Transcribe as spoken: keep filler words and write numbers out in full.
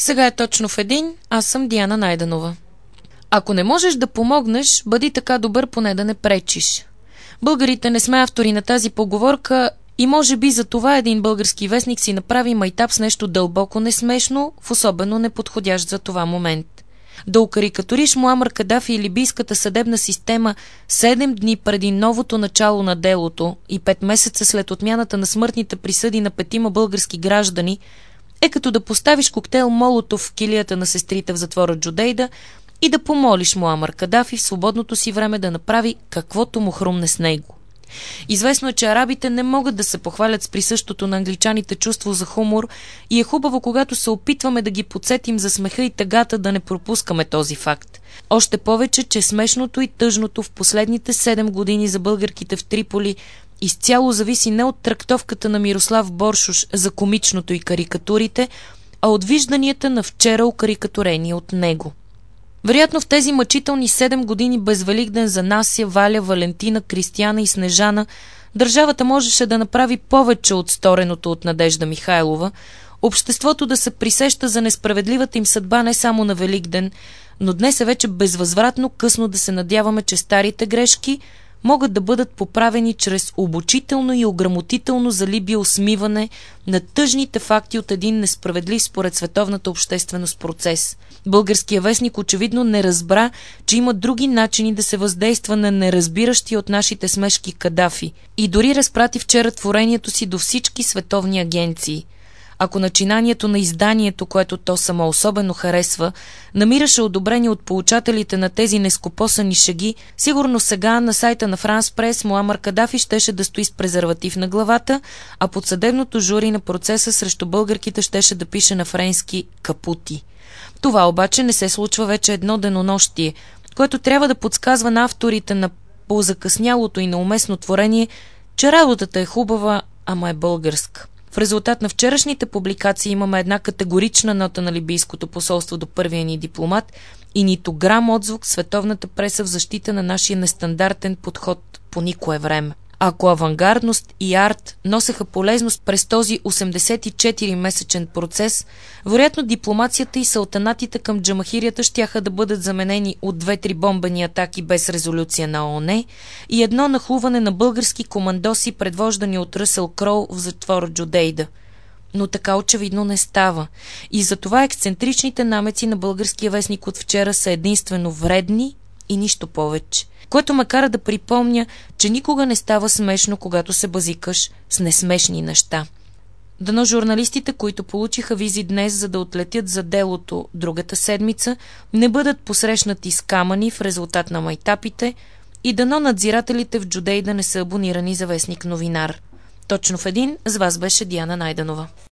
Сега е точно в един, аз съм Диана Найденова. Ако не можеш да помогнеш, бъди така добър, поне да не пречиш. Българите не сме автори на тази поговорка и може би за това един български вестник си направи майтап с нещо дълбоко несмешно, в особено неподходящ за това момент. Да окарикатуриш Муамар Кадафи и либийската съдебна система седем дни преди новото начало на делото и пет месеца след отмяната на смъртните присъди на петима български граждани е като да поставиш коктейл Молотов в килията на сестрите в затвора Джудейда и да помолиш Муамар Кадафи в свободното си време да направи каквото му хрумне с него. Известно е, че арабите не могат да се похвалят с присъщото на англичаните чувство за хумор и е хубаво, когато се опитваме да ги подсетим за смеха и тъгата, да не пропускаме този факт. Още повече, че смешното и тъжното в последните седем години за българките в Триполи изцяло зависи не от трактовката на Мирослав Боршош за комичното и карикатурите, а от вижданията на вчера окарикатурени от него. Вероятно в тези мъчителни седем години без Великден за Нася, Валя, Валентина, Кристияна и Снежана държавата можеше да направи повече от стореното от Надежда Михайлова, обществото да се присеща за несправедливата им съдба не само на Великден, но днес е вече безвъзвратно късно да се надяваме, че старите грешки могат да бъдат поправени чрез обучително и ограмотително за Либия усмиване на тъжните факти от един несправедлив според световната общественост процес. Българския вестник очевидно не разбра, че има други начини да се въздейства на неразбиращи от нашите смешки Кадафи и дори разпрати вчера творението си до всички световни агенции. Ако начинанието на изданието, което то само особено харесва, намираше одобрение от получателите на тези нескопосани шеги, сигурно сега на сайта на Франс Прес Муамар Кадафи щеше да стои с презерватив на главата, а под съдебното жури на процеса срещу българките щеше да пише на френски «Капути». Това обаче не се случва вече едно денонощие, което трябва да подсказва на авторите на позакъснялото и неуместно творение, че работата е хубава, ама е българска. В резултат на вчерашните публикации имаме една категорична нота на либийското посолство до първия ни дипломат и нито грам отзвук световната преса в защита на нашия нестандартен подход по никое време. Ако авангардност и арт носеха полезност през този осемдесет и четири месечен процес, вероятно дипломацията и салтанатите към джамахирията щяха да бъдат заменени от две-три бомбени атаки без резолюция на ООН и едно нахлуване на български командоси, предвождани от Ръсел Кроу в затвора Джудейда. Но така очевидно не става. И затова ексцентричните намеци на българския вестник от вчера са единствено вредни и нищо повече. Което ме кара да припомня, че никога не става смешно, когато се базикаш с несмешни неща. Дано журналистите, които получиха визи днес, за да отлетят за делото другата седмица, не бъдат посрещнати с камъни в резултат на майтапите и дано надзирателите в Джудейда не са абонирани за вестник Новинар. Точно в един с вас беше Диана Найденова.